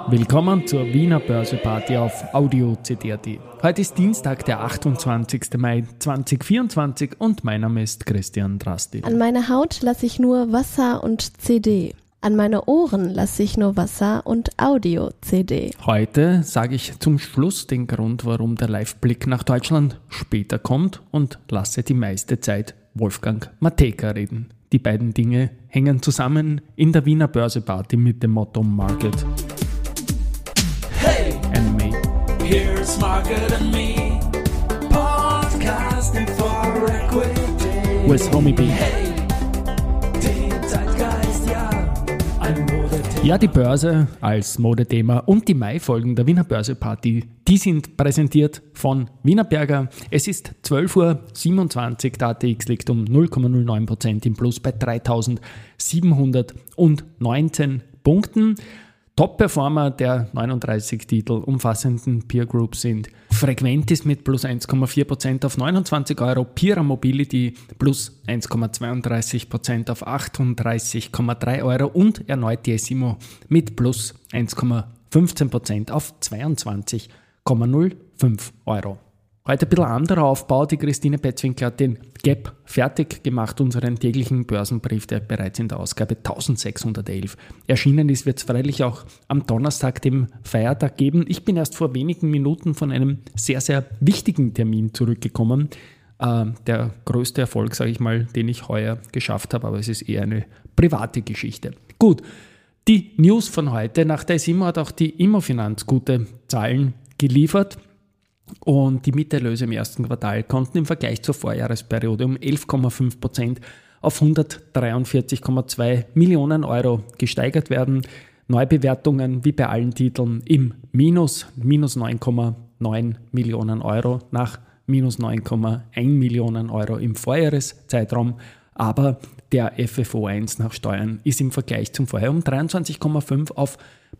Willkommen zur Wiener Börseparty auf Audio CD.at. Heute ist Dienstag, der 28. Mai 2024 und mein Name ist Christian Drasti. An meine Haut lasse ich nur Wasser und CD. An meine Ohren lasse ich nur Wasser und Audio-CD. Heute sage ich zum Schluss den Grund, warum der Live-Blick nach Deutschland später kommt und lasse die meiste Zeit Wolfgang Matejka reden. Die beiden Dinge hängen zusammen in der Wiener Börseparty mit dem Motto Market and Me. Here's Market and Me, podcasting for equity. With Homie B. Hey, den Zeitgeist, ja, ein Modethema. Ja, die Börse als Modethema und die Mai-Folgen der Wiener Börseparty, die sind präsentiert von Wienerberger. Es ist 12.27 Uhr, der ATX liegt um 0,09% im Plus bei 3.719 Punkten. Top-Performer der 39 Titel umfassenden Peer Group sind Frequentis mit plus 1,4% auf 29 Euro, Pira Mobility plus 1,32% auf 38,3 Euro und erneut die S-IMMO mit plus 1,15% auf 22,05 Euro. Heute ein bisschen anderer Aufbau. Die Christine Petzwinkel hat den Gap fertig gemacht, unseren täglichen Börsenbrief, der bereits in der Ausgabe 1611 erschienen ist, wird es freilich auch am Donnerstag, dem Feiertag, geben. Ich bin erst vor wenigen Minuten von einem sehr, sehr wichtigen Termin zurückgekommen. Der größte Erfolg, sage ich mal, den ich heuer geschafft habe, aber es ist eher eine private Geschichte. Gut, die News von heute. Nach der S-IMMO hat auch die Immofinanz gute Zahlen geliefert. Und die Mieterlöse im ersten Quartal konnten im Vergleich zur Vorjahresperiode um 11,5% auf 143,2 Millionen Euro gesteigert werden. Neubewertungen wie bei allen Titeln im minus 9,9 Millionen Euro nach minus 9,1 Millionen Euro im Vorjahreszeitraum. Aber der FFO1 nach Steuern ist im Vergleich zum Vorjahr um 23,5% auf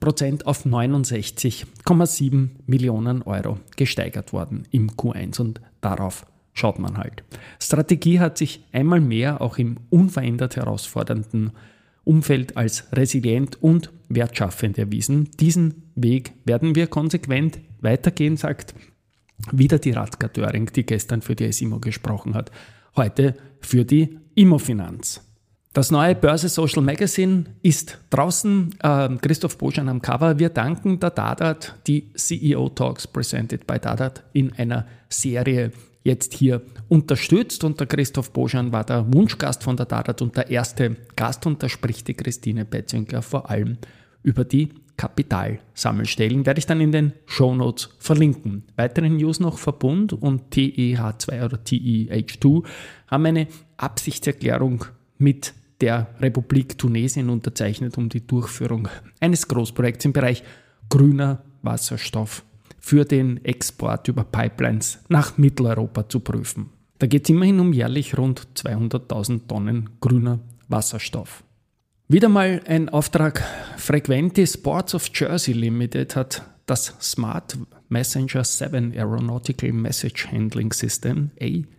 69,7 Millionen Euro gesteigert worden im Q1 und darauf schaut man halt. Strategie hat sich einmal mehr auch im unverändert herausfordernden Umfeld als resilient und wertschaffend erwiesen. Diesen Weg werden wir konsequent weitergehen, sagt wieder die Radka Döring, die gestern für die S-IMMO gesprochen hat, heute für die Immofinanz. Das neue Börse Social Magazine ist draußen. Christoph Boschan am Cover. Wir danken der Dadat, die CEO Talks presented by Dadat in einer Serie jetzt hier unterstützt. Und der Christoph Boschan war der Wunschgast von der Dadat und der erste Gast. Und da spricht die Christine Petzwinkel vor allem über die Kapitalsammelstellen. Werde ich dann in den Shownotes verlinken. Weitere News noch: Verbund und TEH2 oder TEH2 haben eine Absichtserklärung mit der Republik Tunesien unterzeichnet, um die Durchführung eines Großprojekts im Bereich grüner Wasserstoff für den Export über Pipelines nach Mitteleuropa zu prüfen. Da geht es immerhin um jährlich rund 200.000 Tonnen grüner Wasserstoff. Wieder mal ein Auftrag. Frequentis Ports of Jersey Limited hat das Smart Messenger 7 Aeronautical Message Handling System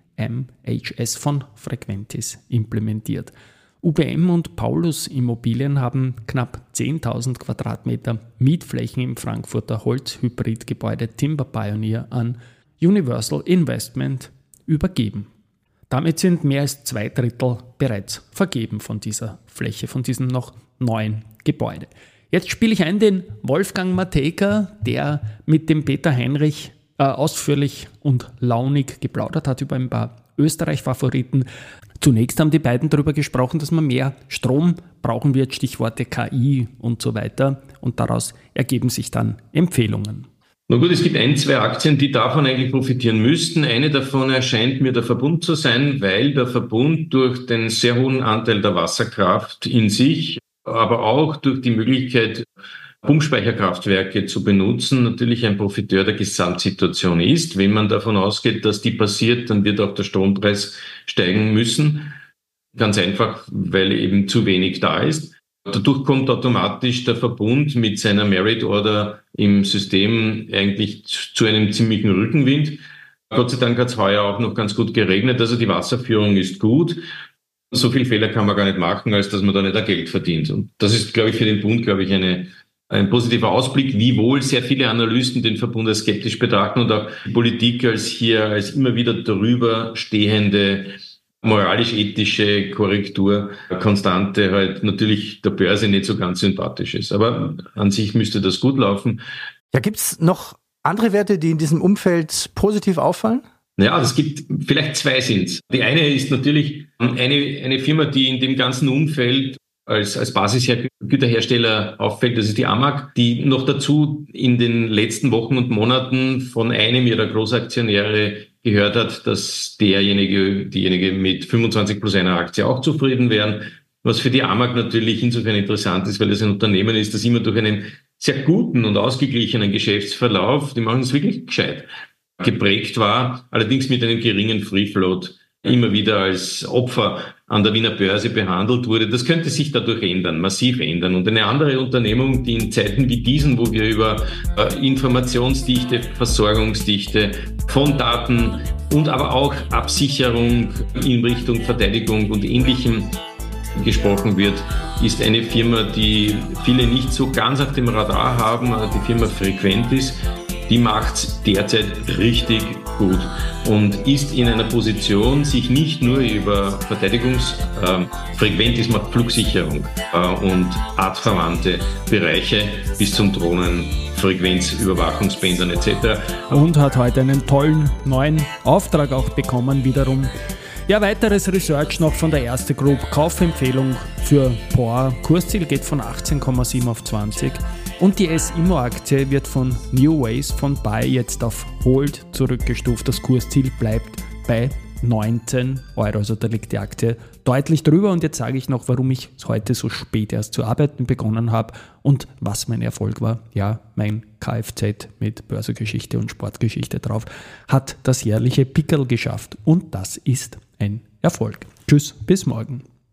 AMHS von Frequentis implementiert. UBM und Paulus Immobilien haben knapp 10.000 Quadratmeter Mietflächen im Frankfurter Holzhybridgebäude Timber Pioneer an Universal Investment übergeben. Damit sind mehr als 2/3 bereits vergeben von dieser Fläche, von diesem noch neuen Gebäude. Jetzt spiele ich ein den Wolfgang Matejka, der mit dem Peter Heinrich ausführlich und launig geplaudert hat über ein paar Österreich-Favoriten. Zunächst haben die beiden darüber gesprochen, dass man mehr Strom brauchen wird, Stichworte KI und so weiter. Und daraus ergeben sich dann Empfehlungen. Na gut, es gibt zwei Aktien, die davon eigentlich profitieren müssten. Eine davon erscheint mir der Verbund zu sein, weil der Verbund durch den sehr hohen Anteil der Wasserkraft in sich, aber auch durch die Möglichkeit, Pumpspeicherkraftwerke zu benutzen, natürlich ein Profiteur der Gesamtsituation ist. Wenn man davon ausgeht, dass die passiert, dann wird auch der Strompreis steigen müssen. Ganz einfach, weil eben zu wenig da ist. Dadurch kommt automatisch der Verbund mit seiner Merit Order im System eigentlich zu einem ziemlichen Rückenwind. Gott sei Dank hat es heuer auch noch ganz gut geregnet, also die Wasserführung ist gut. So viel Fehler kann man gar nicht machen, als dass man da nicht auch Geld verdient. Und das ist, glaube ich, für den Bund, eine ein positiver Ausblick, wiewohl sehr viele Analysten den Verbund als skeptisch betrachten und auch die Politik als immer wieder darüber stehende moralisch-ethische Korrekturkonstante halt natürlich der Börse nicht so ganz sympathisch ist. Aber an sich müsste das gut laufen. Ja, gibt's noch andere Werte, die in diesem Umfeld positiv auffallen? Ja, es gibt vielleicht zwei sind's. Die eine ist natürlich eine Firma, die in dem ganzen Umfeld als Basisgüterhersteller auffällt, das ist die AMAG, die noch dazu in den letzten Wochen und Monaten von einem ihrer Großaktionäre gehört hat, dass diejenige mit 25 plus einer Aktie auch zufrieden wären. Was für die AMAG natürlich insofern interessant ist, weil das ein Unternehmen ist, das immer durch einen sehr guten und ausgeglichenen Geschäftsverlauf, die machen es wirklich gescheit, geprägt war, allerdings mit einem geringen Free Float immer wieder als Opfer an der Wiener Börse behandelt wurde. Das könnte sich dadurch ändern, massiv ändern. Und eine andere Unternehmung, die in Zeiten wie diesen, wo wir über Informationsdichte, Versorgungsdichte von Daten und aber auch Absicherung in Richtung Verteidigung und Ähnlichem gesprochen wird, ist eine Firma, die viele nicht so ganz auf dem Radar haben, die Firma Frequentis. Die macht's derzeit richtig gut und ist in einer Position, sich nicht nur über Frequentis macht Flugsicherung und artverwandte Bereiche bis zum Drohnen, Frequenzüberwachungsbändern etc. Und hat heute einen tollen neuen Auftrag auch bekommen wiederum. Ja, weiteres Research noch von der Erste Group. Kaufempfehlung für POR. Kursziel geht von 18,7 auf 20. Und die S-Immo-Aktie wird von New Ways von Buy jetzt auf Hold zurückgestuft. Das Kursziel bleibt bei 19 Euro. Also da liegt die Aktie deutlich drüber. Und jetzt sage ich noch, warum ich heute so spät erst zu arbeiten begonnen habe und was mein Erfolg war. Ja, mein Kfz mit Börsengeschichte und Sportgeschichte drauf hat das jährliche Pickerl geschafft. Und das ist ein Erfolg. Tschüss, bis morgen.